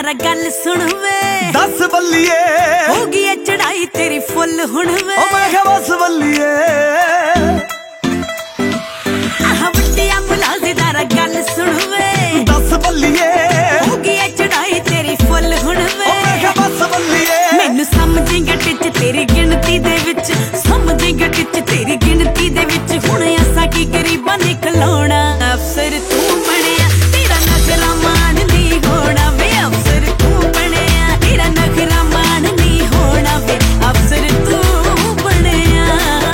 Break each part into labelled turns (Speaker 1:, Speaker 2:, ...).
Speaker 1: ਜ਼ਰਾ ਗੱਲ ਸੁਣ ਵੇ।
Speaker 2: ਦੱਸ ਬੱਲੀਏ
Speaker 1: ਹੋ ਗਈ ਏ ਚੜਾਈ ਤੇਰੀ ਫੁੱਲ ਹੁਣ ਵੇ।
Speaker 2: ਓ ਮੈਂ ਕਿਹਾ ਬਸ ਬੱਲੀਏ
Speaker 1: ਆਹ ਵੱਡਿਆ ਮੁਲਾਜ਼ੇ ਜ਼ਰਾ ਗੱਲ ਸੁਣ ਵੇ।
Speaker 2: ਦੱਸ ਬੱਲੀਏ
Speaker 1: ਹੋ ਗਈ ਏ ਚੜਾਈ ਤੇਰੀ ਫੁੱਲ ਹੁਣ ਵੇ।
Speaker 2: ਓ ਮੈਂ ਕਿਹਾ ਬਸ ਬੱਲੀਏ
Speaker 1: ਮੈਨੂੰ ਸਮਝੇਂਗਾ ਟਿੱਚ ਤੇਰੀ ਗਿਣਤੀ ਦੇ ਵਿੱਚ, ਸਮਝੇਂਗਾ ਟਿੱਚ ਤੇਰੀ ਗਿਣਤੀ ਦੇ ਵਿੱਚ। ਹੁਣ ਅਸਾਂ ਕੀ ਗਰੀਬਾਂ ਨੇ ਖਲਾਉਣਾ, ਅਫਸਰ ਤੂੰ ਬਣਿਆ ਤੇਰਾ ਨਖਰਾ ਮਾਣ ਨਹੀਂ ਹੋਣਾ ਵੇ। ਅਫਸਰ ਤੂੰ ਬਣਿਆ ਤੇਰਾ ਨਖਰਾ ਮਾਣ ਨਹੀਂ ਹੋਣਾ ਵੇ। ਅਫਸਰ ਤੂੰ ਬਣਿਆ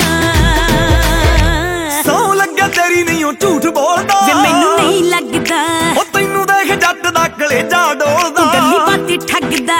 Speaker 2: ਸੌ ਲੱਗਿਆ ਤੇਰੀ ਨਹੀਂ ਉਹ ਝੂਠ ਬੋਲਦਾ
Speaker 1: ਵੇ। ਮੈਨੂੰ ਨਹੀਂ ਲੱਗਦਾ
Speaker 2: ਉਹ ਤੈਨੂੰ ਦੇਖ ਜੱਟ ਦਾ ਕਲੇਜਾ ਡੋਲਦਾ।
Speaker 1: ਤੂੰ ਗੱਲੀ ਬਾਤੀ ਠੱਗਦਾ।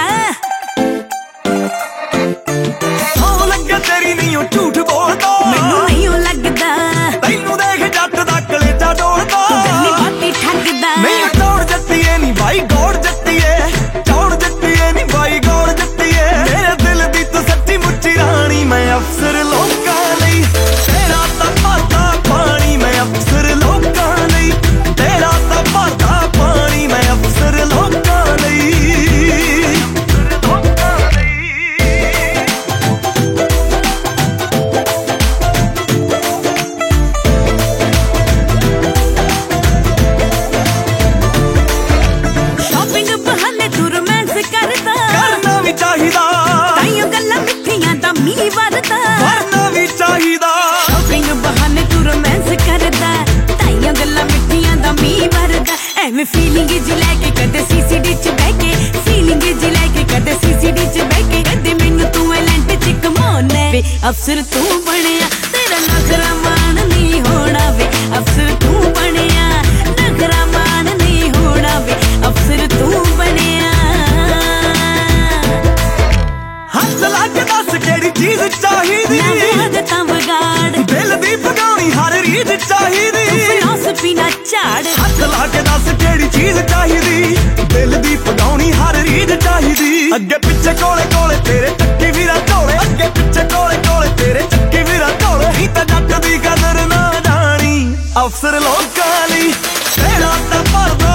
Speaker 2: ਸੌ ਲੱਗਿਆ ਤੇਰੀ ਨਹੀਂ ਉਹ ਝੂਠ ਬੋਲਦਾ।
Speaker 1: ਮੈਨੂੰ ਨਹੀਂ ਉਹ ਲੱਗਦਾ
Speaker 2: ਤੈਨੂੰ ਦੇਖ ਜੱਟ ਦਾ ਕਲੇਜਾ ਡੋਲਦਾ।
Speaker 1: ਤੂੰ ਗੱਲੀ ਬਾਤੀ ਠੱਗਦਾ।
Speaker 2: ਨਹੀਂ ਚੌੜ ਜੱਟੀਏ ਨਹੀਂ ਬਾਈ ਗੌੜ ਜੱਟੀਏ, ਚੌੜ ਜੱਟੀਏ ਨਹੀਂ ਬਾਈ ਗੌੜ ਜੱਟੀਏ। ਮੇਰੇ ਦਿਲ ਦੀ ਤੂੰ ਸੱਚੀ ਮੁੱਚੀ ਰਾਣੀ, ਮੈਂ ਅਫਸਰ ਲੋਕਾਂ ਲਈ ਤੇਰਾ ਤਾਂ ਭਰਦਾ ਪਾਣੀ। ਮੈਂ ਅਫਸਰ ਲੋਕਾਂ ਲਈ ਤੇਰਾ ਤਾਂ ਭਰਦਾ ਪਾਣੀ। ਮੈਂ ਅਫਸਰ ਲੋਕਾਂ ਲਈ
Speaker 1: ਸ਼ਾਪਿੰਗ ਬਹਾਨੇ ਤੂੰ ਰੋਮਾਂਸ ਕਰਦਾ।
Speaker 2: ਕਰਨਾ ਵੀ ਚਾਹੀਦਾ,
Speaker 1: ਤਾਈਓ ਗੱਲਾਂ ਮਿੱਠੀਆਂ ਦਾ ਮੀਂਹ ਵਰਦਾ।
Speaker 2: ਕਰਨਾ ਵੀ ਚਾਹੀਦਾ।
Speaker 1: ਸ਼ਾਪਿੰਗ ਬਹਾਨੇ ਤੂੰ ਰੋਮਾਂਸ ਕਰਦਾ। ਤਾਈਓ ਗੱਲਾਂ ਮਿੱਠੀਆਂ ਦਾ ਮੀਂਹ ਵਰਦਾ। ਐਵੇਂ ਫੀਲਿੰਗ ਜੀ ਲੈ ਕੇ ਕਦੇ ਸੀਸੀਡੀ ਚ ਬਹਿ ਕੇ, ਫੀਲਿੰਗ ਜੀ ਲੈ ਕੇ ਕਦੇ ਸੀਸੀਡੀ ਚ ਬਹਿ ਕੇ। ਕਦੇ ਮੈਨੂੰ ਤੂੰ ਐਲੈਂਟ ਚ ਕਮਾਉਣਾ ਵੇ। ਅਫਸਰ ਤੂੰ ਬਣਿਆ ਤੇਰਾ ਨਖਰਾ ਮਾਣ ਨਹੀਂ ਹੋਣਾ ਵੇ। ਅਫਸਰ ਤੂੰ ਬਣਿਆ ਨਖਰਾ ਮਾਣ ਨਹੀਂ ਹੋਣਾ ਵੇ। ਅਫਸਰ ਤੂੰ ਬਣਿਆ
Speaker 2: ਹੱਥ ਲਾ ਕੇ ਦੱਸ ਕਿਹੜੀ ਚੀਜ਼ ਚਾਹੀਦੀ।
Speaker 1: ਨਾ ਤਾਂ ਵਿਗਾੜ
Speaker 2: ਦਿਲ ਦੀ ਪਗਾਉਣੀ ਹਰ ਰੀਝ ਚਾਹੀਦੀ।
Speaker 1: ਫਿਲਾਸਫੀ ਨਾ ਝਾੜ।
Speaker 2: ਹੱਥ ਲਾ ਕੇ ਦੱਸ ਕਿਹੜੀ ਚੀਜ਼ ਚਾਹੀਦੀ। ਦਿਲ ਦੀ ਪਗਾਉਣੀ ਹਰ ਰੀਝ ਚਾਹੀਦੀ। ਅੱਗੇ ਪਿੱਛੇ ਕੋਲੇ ਕੋਲੇ ਤੇਰੇ ਚੱਕੀ ਵੀਰਾ ਢੋਲੇ। ਅੱਗੇ ਪਿੱਛੇ ਕੋਲੇ ਕੋਲੇ ਤੇਰੇ ਚੱਕੀ ਵੀਰਾ ਢੋਲੇ। ਹੀ ਤਾਂ ਜੱਟ ਦੀ ਕਦਰ ਨਾ ਜਾਣੀ, ਅਫਸਰ ਲੋਕਾਂ ਲਈ ਤੇਰਾ ਤਾਂ ਭਰਦਾ